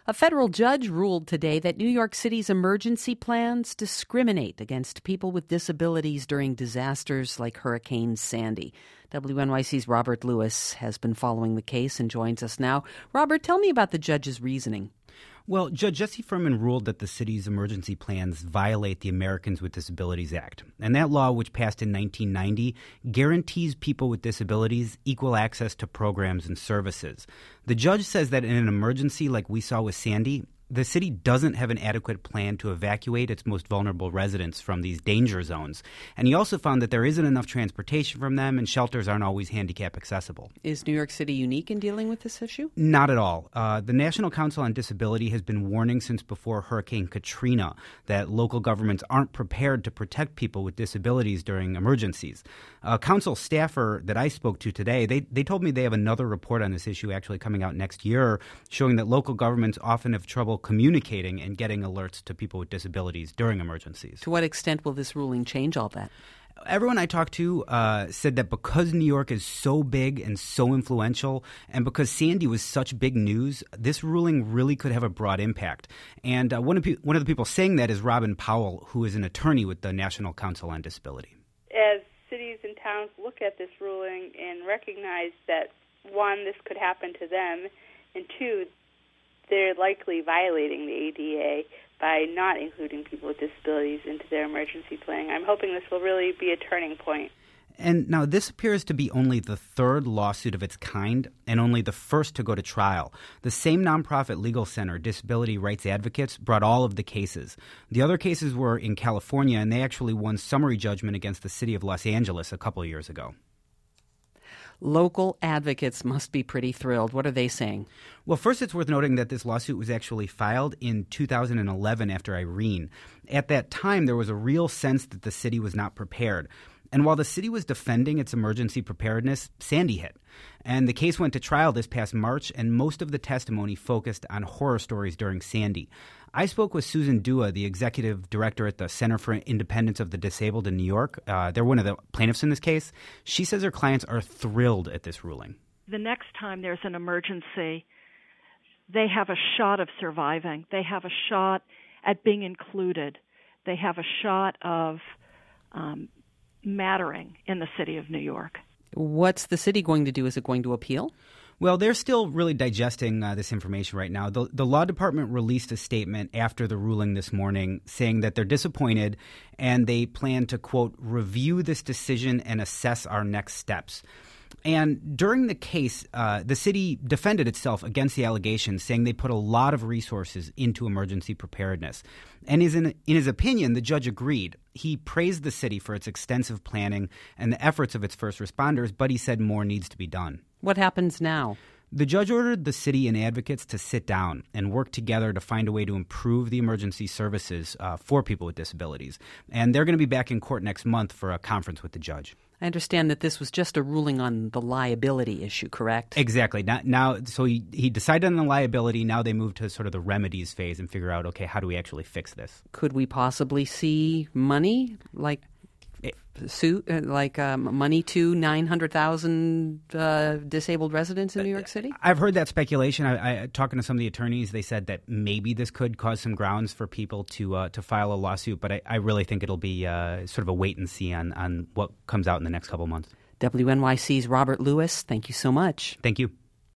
A federal judge ruled today that New York City's emergency plans discriminate against people with disabilities during disasters like Hurricane Sandy. WNYC's Robert Lewis has been following the case and joins us now. Robert, tell me about the judge's reasoning. Well, Judge Jesse Furman ruled that the city's emergency plans violate the Americans with Disabilities Act. And that law, which passed in 1990, guarantees people with disabilities equal access to programs and services. The judge says that in an emergency like we saw with Sandy, the city doesn't have an adequate plan to evacuate its most vulnerable residents from these danger zones. And he also found that there isn't enough transportation from them and shelters aren't always handicap accessible. Is New York City unique in dealing with this issue? Not at all. The National Council on Disability has been warning since before Hurricane Katrina that local governments aren't prepared to protect people with disabilities during emergencies. A council staffer that I spoke to today, they told me they have another report on this issue actually coming out next year showing that local governments often have trouble communicating and getting alerts to people with disabilities during emergencies. To what extent will this ruling change all that? Everyone I talked to said that because New York is so big and so influential, and because Sandy was such big news, this ruling really could have a broad impact. And one of the people saying that is Robin Powell, who is an attorney with the National Council on Disability. As cities and towns look at this ruling and recognize that, one, this could happen to them, and two, they're likely violating the ADA by not including people with disabilities into their emergency planning. I'm hoping this will really be a turning point. And now this appears to be only the third lawsuit of its kind and only the first to go to trial. The same nonprofit legal center, Disability Rights Advocates, brought all of the cases. The other cases were in California, and they actually won summary judgment against the city of Los Angeles a couple of years ago. Local advocates must be pretty thrilled. What are they saying? Well, first, it's worth noting that this lawsuit was actually filed in 2011 after Irene. At that time, there was a real sense that the city was not prepared. And while the city was defending its emergency preparedness, Sandy hit. And the case went to trial this past March, and most of the testimony focused on horror stories during Sandy. I spoke with Susan Dua, the executive director at the Center for Independence of the Disabled in New York. They're one of the plaintiffs in this case. She says her clients are thrilled at this ruling. The next time there's an emergency, they have a shot of surviving. They have a shot at being included. They have a shot of mattering in the city of New York. What's the city going to do? Is it going to appeal? Well, they're still really digesting this information right now. The law department released a statement after the ruling this morning saying that they're disappointed and they plan to, quote, review this decision and assess our next steps. And during the case, the city defended itself against the allegations, saying they put a lot of resources into emergency preparedness. And in his opinion, the judge agreed. He praised the city for its extensive planning and the efforts of its first responders, but he said more needs to be done. What happens now? The judge ordered the city and advocates to sit down and work together to find a way to improve the emergency services for people with disabilities. And they're going to be back in court next month for a conference with the judge. I understand that this was just a ruling on the liability issue, correct? Exactly. Now, so he decided on the liability. Now they move to sort of the remedies phase and figure out, okay, how do we actually fix this? Could we possibly see money, like money to 900,000 disabled residents in New York City? I've heard that speculation. I talking to some of the attorneys, they said that maybe this could cause some grounds for people to file a lawsuit, but I really think it'll be sort of a wait and see on what comes out in the next couple months. WNYC's Robert Lewis, thank you so much. Thank you.